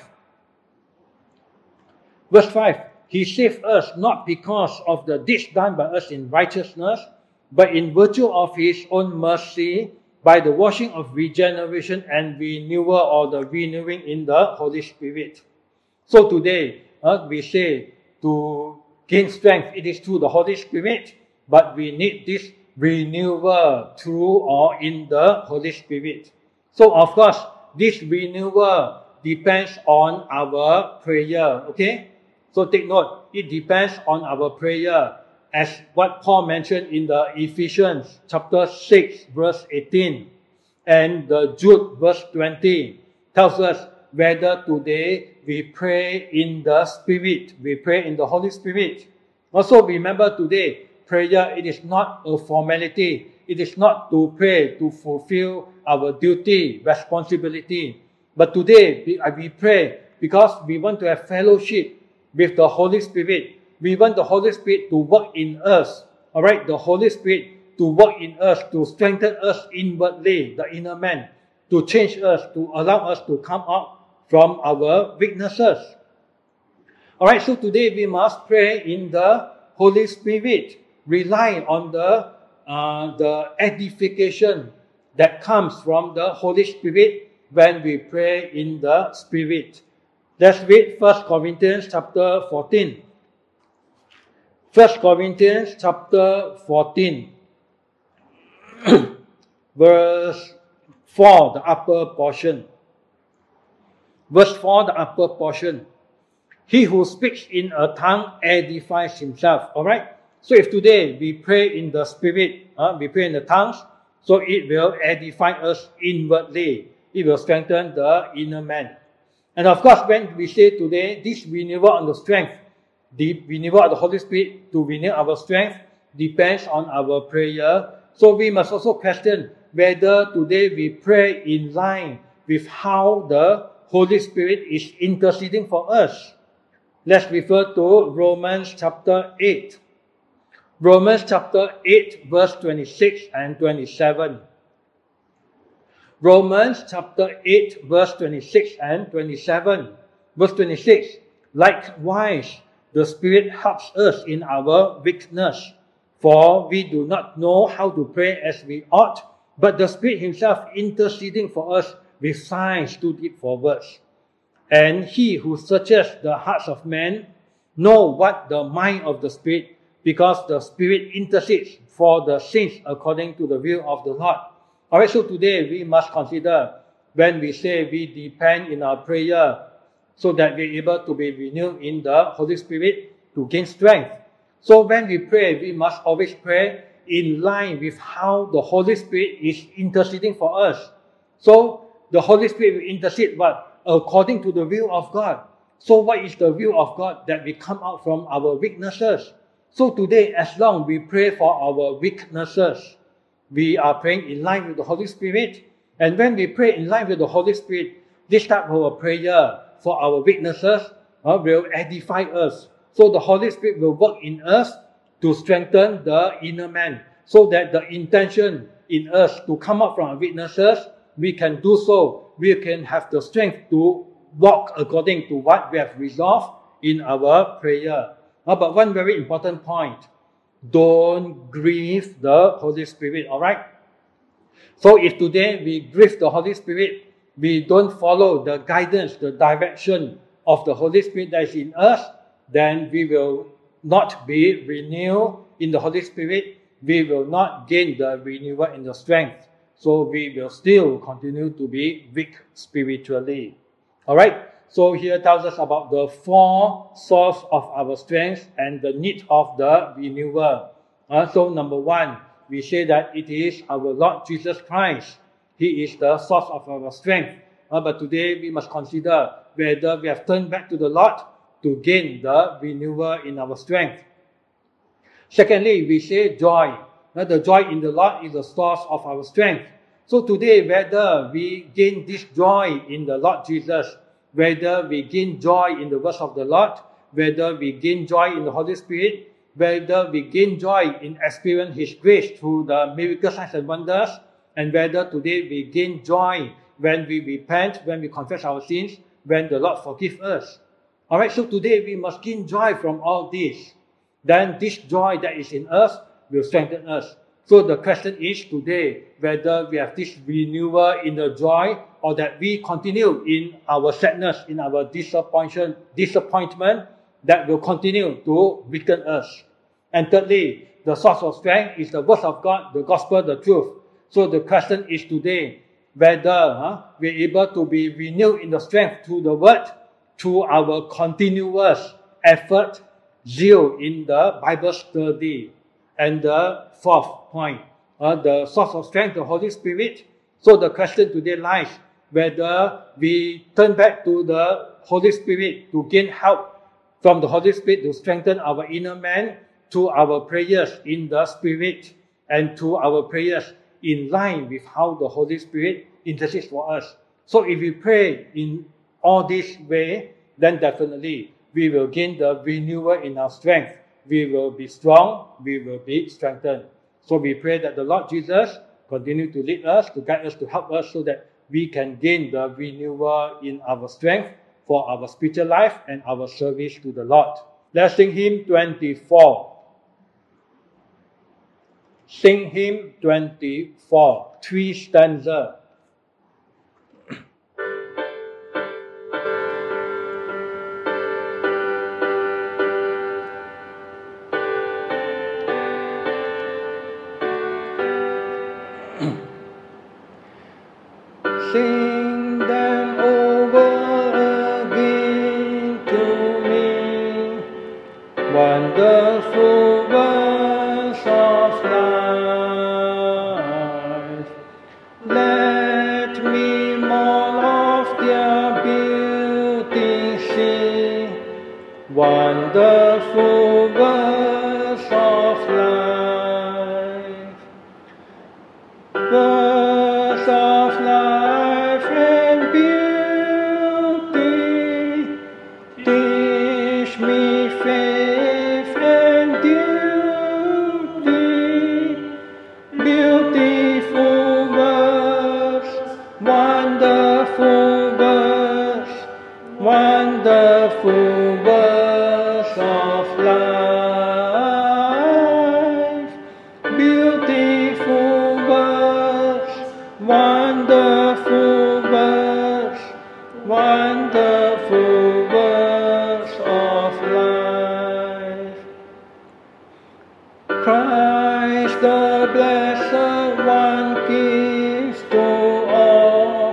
Verse five. He saved us not because of the deeds done by us in righteousness, but in virtue of His own mercy, by the washing of regeneration and renewal, or the renewing in the Holy Spirit. So today, uh, we say to gain strength, it is through the Holy Spirit, but we need this renewal through or in the Holy Spirit. So of course, this renewal depends on our prayer, okay? So take note, it depends on our prayer, as what Paul mentioned in the Ephesians chapter six, verse eighteen, and the Jude verse twenty, tells us whether today we pray in the Spirit, we pray in the Holy Spirit. Also remember today, prayer, it is not a formality. It is not to pray to fulfill our duty, responsibility. But today, we, we pray because we want to have fellowship with the Holy Spirit. We want the Holy Spirit to work in us. Alright, the Holy Spirit to work in us, to strengthen us inwardly, the inner man, to change us, to allow us to come out from our weaknesses. Alright, so today we must pray in the Holy Spirit, rely on the, uh, the edification that comes from the Holy Spirit when we pray in the Spirit. Let's read First Corinthians chapter fourteen. First Corinthians chapter fourteen, verse four, the upper portion. Verse four, the upper portion. He who speaks in a tongue edifies himself. Alright? So if today we pray in the Spirit, uh, we pray in the tongues, so it will edify us inwardly. It will strengthen the inner man. And of course, when we say today, this renewal on the strength, the renewal of the Holy Spirit to renew our strength depends on our prayer. So we must also question whether today we pray in line with how the Holy Spirit is interceding for us. Let's refer to Romans chapter eight. Romans chapter eight, verse twenty-six and twenty-seven. Romans chapter eight, verse twenty-six and twenty-seven. Verse twenty-six. Likewise, the Spirit helps us in our weakness, for we do not know how to pray as we ought, but the Spirit Himself interceding for us with signs too deep for words. And He who searches the hearts of men knows what the mind of the Spirit, because the Spirit intercedes for the saints according to the will of the Lord. Alright, so today we must consider when we say we depend in our prayer so that we're able to be renewed in the Holy Spirit to gain strength. So when we pray, we must always pray in line with how the Holy Spirit is interceding for us. So the Holy Spirit will intercede what? According to the will of God. So what is the will of God? That we come out from our weaknesses. So today, as long we pray for our weaknesses, we are praying in line with the Holy Spirit. And when we pray in line with the Holy Spirit, this type of a prayer for our weaknesses uh, will edify us. So the Holy Spirit will work in us to strengthen the inner man, so that the intention in us to come out from our weaknesses, we can do so. We can have the strength to walk according to what we have resolved in our prayer. Uh, but one very important point, don't grieve the Holy Spirit, all right? So if today we grieve the Holy Spirit, we don't follow the guidance, the direction of the Holy Spirit that is in us, then we will not be renewed in the Holy Spirit. We will not gain the renewal in the strength. So we will still continue to be weak spiritually. All right? So here tells us about the four sources of our strength and the need of the renewal. Uh, so number one, we say that it is our Lord Jesus Christ. He is the source of our strength. Uh, but today we must consider whether we have turned back to the Lord to gain the renewal in our strength. Secondly, we say joy. Uh, the joy in the Lord is the source of our strength. So today, whether we gain this joy in the Lord Jesus, whether we gain joy in the words of the Lord, whether we gain joy in the Holy Spirit, whether we gain joy in experiencing His grace through the miracle signs and wonders, and whether today we gain joy when we repent, when we confess our sins, when the Lord forgives us. Alright, so today we must gain joy from all this. Then this joy that is in us will strengthen us. So the question is today whether we have this renewal in the joy, or that we continue in our sadness, in our disappointment, disappointment that will continue to weaken us. And thirdly, the source of strength is the word of God, the gospel, the truth. So the question is today whether huh, we're able to be renewed in the strength through the word, through our continuous effort, zeal in the Bible study. And the fourth point, uh, the source of strength, the Holy Spirit. So the question today lies whether we turn back to the Holy Spirit to gain help from the Holy Spirit to strengthen our inner man, to our prayers in the Spirit, and to our prayers in line with how the Holy Spirit intercedes for us. So if we pray in all this way, then definitely we will gain the renewal in our strength. We will be strong, we will be strengthened. So we pray that the Lord Jesus continue to lead us, to guide us, to help us, so that we can gain the renewal in our strength for our spiritual life and our service to the Lord. Let's sing hymn twenty-four. Sing hymn twenty-four, three stanza. Sing them over again to me, wonderful words of life. Let me more of their beauty see, wonderful words of life. Words of life and beauty, teach me faith and duty. Beautiful words, wonderful words, wonderful words of life. Beautiful words, wonderful words, wonderful words of life. Christ the Blessed One gives to all,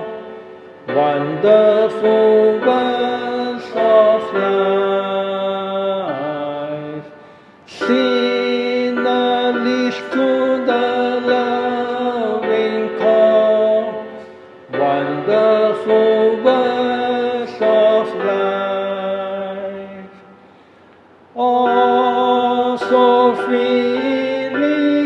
wonderful words of life. Sinner list to the loving call, wonderful words of life. All so freely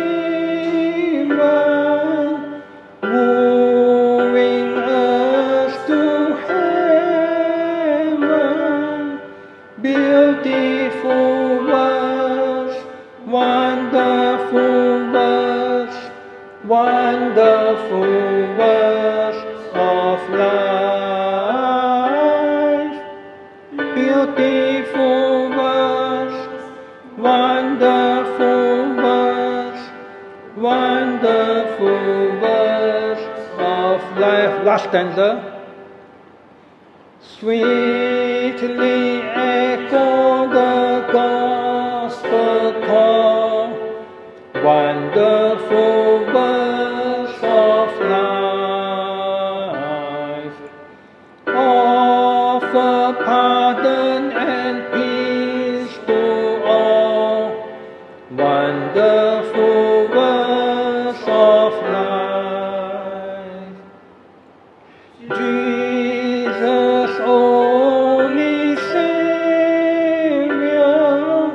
given, wooing us to heaven. Beautiful words, Wonderful verse, wonderful verse of life. Beautiful verse, wonderful verse, wonderful verse of life. Last stanza. Sweetly echo the gospel call, wonderful verse of life. Offer pardon and peace to all, wonderful verse of life. Jesus, only Savior,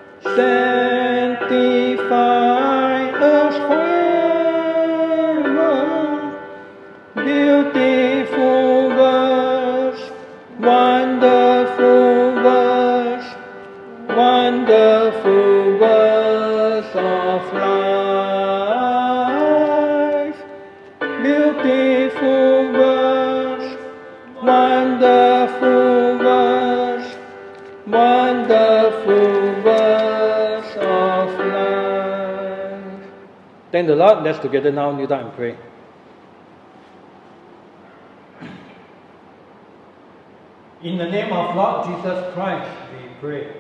sanctify us forever. Beautiful verse, wonderful verse, wonderful verse of life. Beautiful verse, wonderful verse, wonderful verse of life. Thank the Lord. Let's together now kneel down and pray. In the name of Lord Jesus Christ, we pray.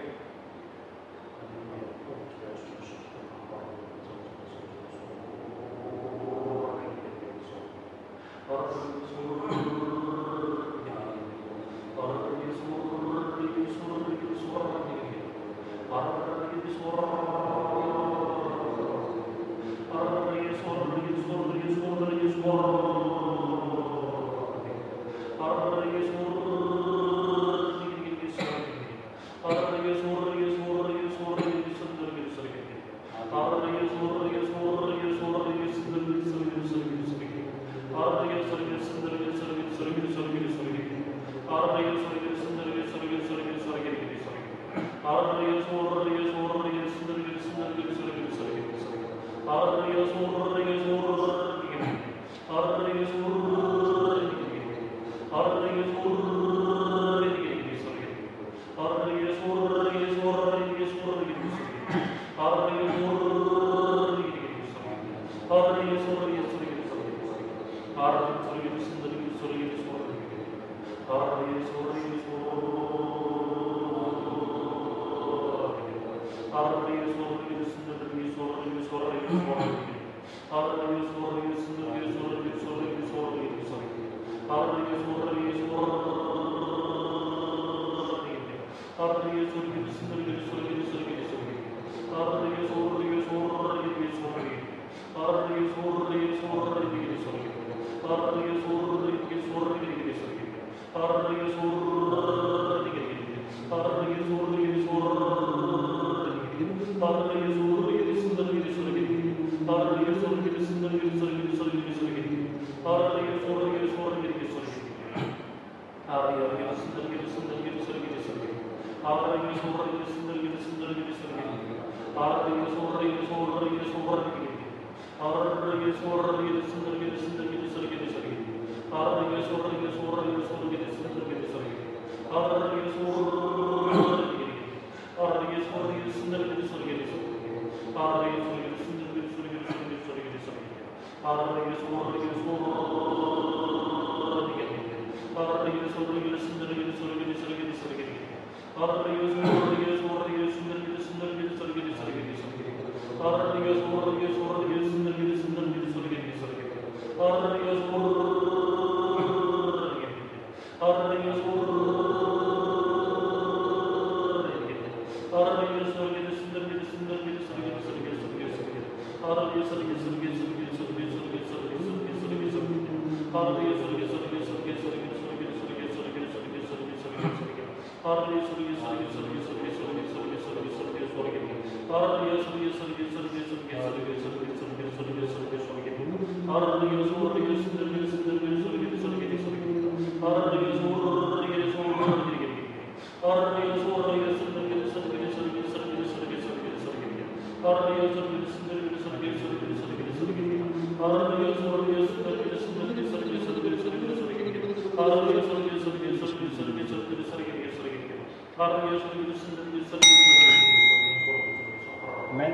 Amen.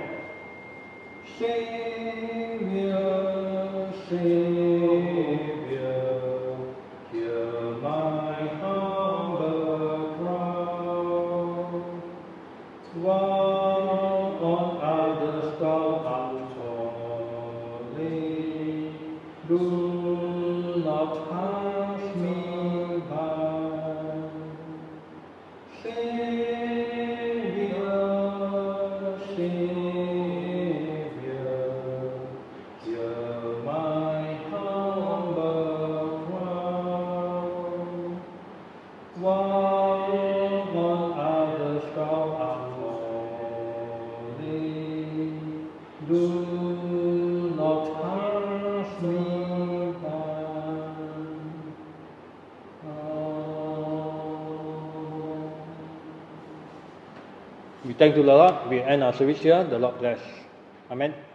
Savior, Savior, hear my humble cry. While on others thou art toiling, do not pass me by. Savior, Savior, hear my humble cry. While on others thou art toiling, do not pass me by. We thank the Lord. We end our service here. The Lord bless. Amen.